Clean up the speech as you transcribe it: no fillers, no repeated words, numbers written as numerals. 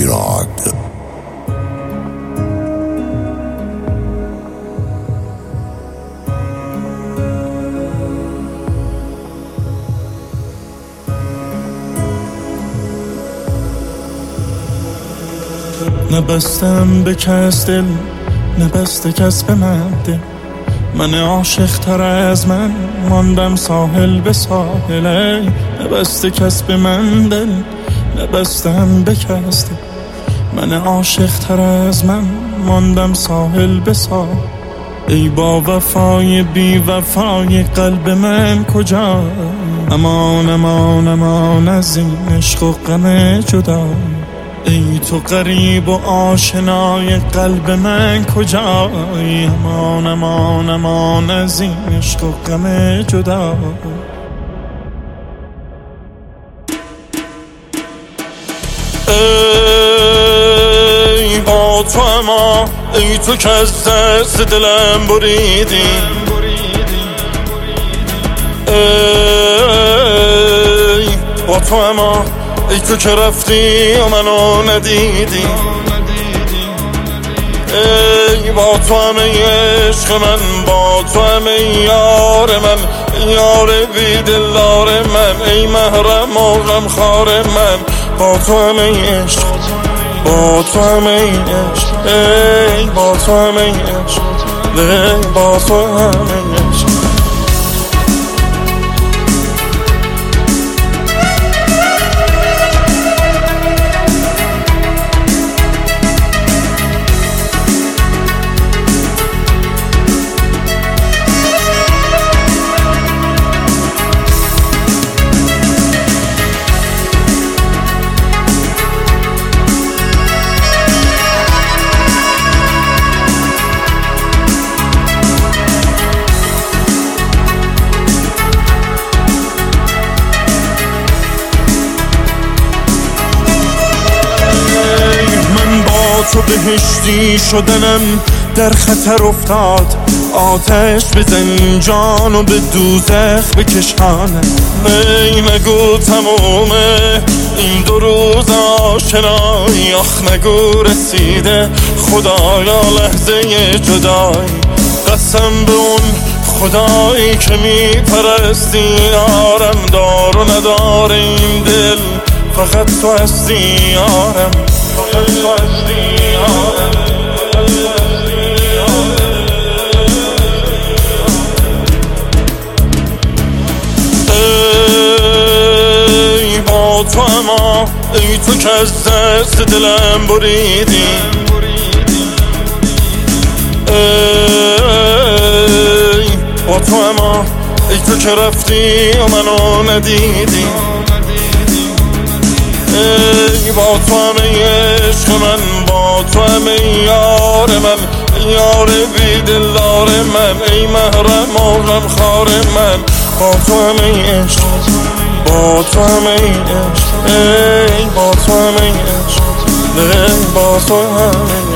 ایران. نبستم به کس دل، نبسته کس به من دل. من عاشق تر از من ماندم ساحل به ساحل. نبسته کس به من دل، نبستم به کس دل. من عاشق تر از من ماندم ساحل به ساحل. ای با وفای بی وفای قلب من کجا؟ امان امان امان از این عشق و غم جدا. ای تو غریب و آشنای قلب من کجایی؟ امان امان امان از این عشق و غم جدا. ای با تو اما ای تو که از دست دلم بریدی. ای با تو اما ای تو که رفتی و منو ندیدی. ای با تو همه عشق من، با تو همه یار من، یار بی دلدار من، ای محرم و غمخوار من. با تو همه عشق، با تو همه عشق، ای با تو همه عشق، ای با تو همه عشق. تو بهشتی شدنم در خطر افتاد. آتش به زنجان و به دوزخ بکشانم. ای نگو تمومه این 2 روز آشنایی. آخ نگو رسیده خدایا لحظه جدایی. قسم به اون خدایی که میپرستی یارم. دار و ندار این دل فقط تو هستی یارم، فقط تو هستی یارم. ای با تو اما ای تو که از دست دلم بریدی. ای با تو اما ای تو که رفتی و منو ندیدی. ای با تو همه عشق من، با تو همه یار من، یار بی دلدار من، ای محرم و غمخوار من. با تو همه عشق، با تو همه عشق، ای با تو همه عشق، ای با تو همه عشق.